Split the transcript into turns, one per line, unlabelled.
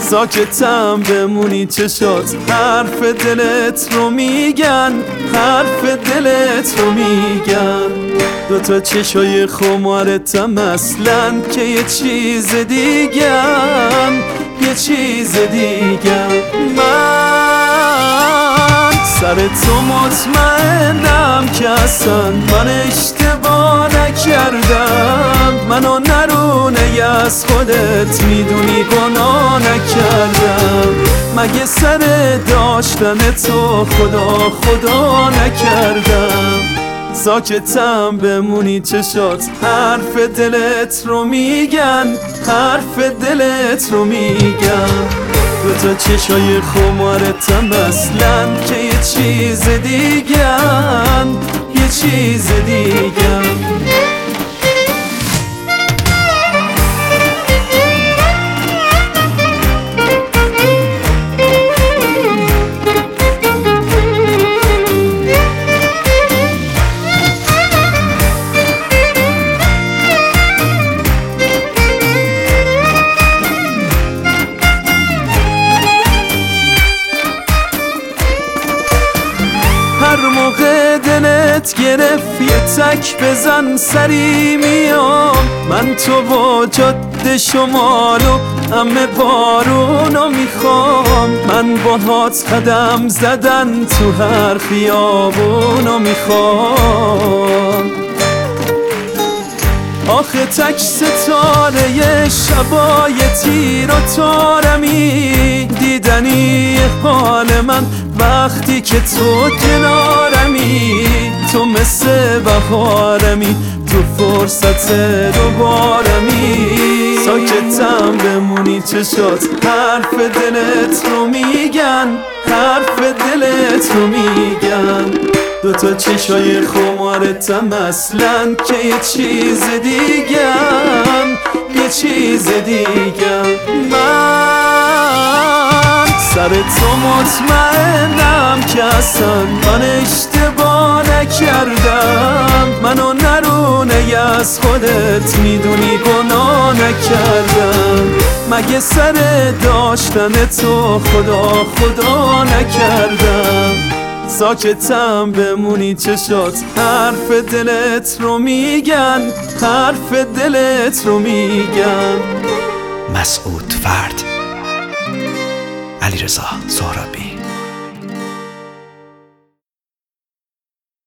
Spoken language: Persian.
ساکتم بمونی چشات حرف دلت رو میگن، حرف دلت رو میگن. دوتا چشای خمارتم اصلا که یه چیز دیگن، یه چیز دیگن. من سر تو مطمئنم که اصلا من اشتباه نکردم. منو نرونه از خودت میدونی گناه نکردم. مگه سر داشتن تو خدا نکردم. ساکتم بمونی چشات حرف دلت رو میگن، حرف دلت رو میگن. دوتا چشای خمارتم اصلا که یه چیز دیگن، یه چیز دیگن. هر موقع دلت گرفت یه تک بزن سری میام. من تو با جاده شمالو همه بارونو میخوام. من باهات قدم زدن تو هر خیابونو میخوام. آخه تک ستاره ی شبای تیر و تارمی، دیدنی حال من وقتی که تو کنارمی. تو مثل بهارمی تو فرصت دوبارمی. ساکتم بمونی چشات حرف دلت رو میگن، حرف دلت رو میگن. دوتا چشای خمارتم اصلا که یه چیز دیگم، یه چیز دیگم. من سر تو مطمئنم که اصلا من اشتباه نکردم. منو نرونه از خودت میدونی گناه نکردم. مگه سر داشتن تو خدا نکردم. ساکتم بمونی چشات حرف دلت رو میگن، حرف دلت رو میگن.
مسعود فرد، علیرضا سهرابی.